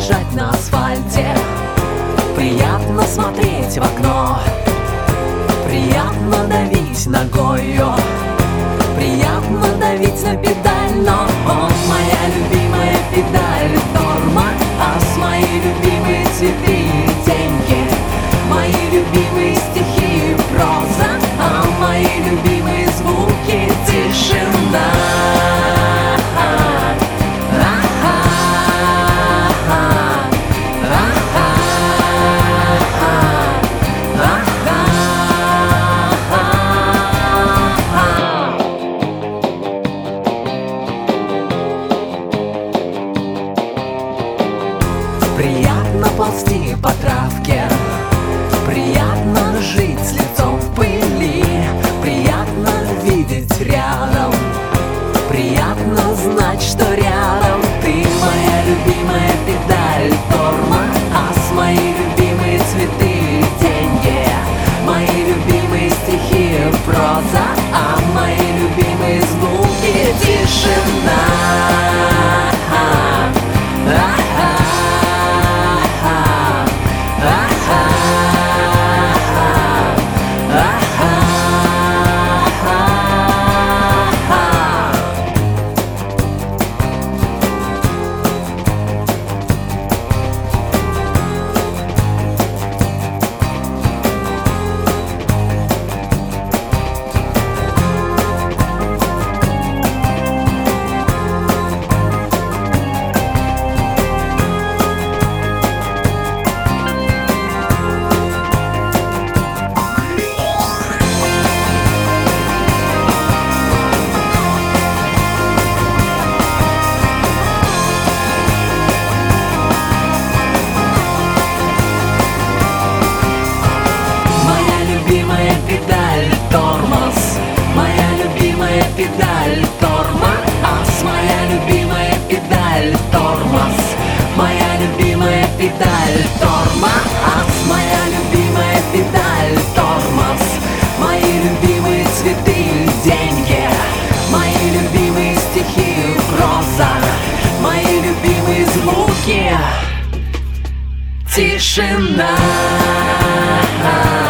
лежать на асфальте, приятно смотреть в окно, приятно давить ногою, приятно давить на педаль. Но моя любимая педаль торма, ас, мои любимые цветы и деньги, мои любимые стихи и проза, а мои любимые звуки — тишина. Приятно ползти по травке, приятно жить с лицом в пыли, приятно видеть рядом, приятно знать, что рядом ты. Моя любимая педаль торма, ас, мои любимые цветы и деньги, мои любимые стихи и проза, а мои любимые звуки — тишина. Педаль тормоз, моя любимая педаль торма, ас, моя любимая педаль тормоз, моя любимая педаль торма, ас, моя любимая педаль тормоз, мои любимые цветы и деньги, мои любимые стихи и проза, мои любимые звуки — тишина.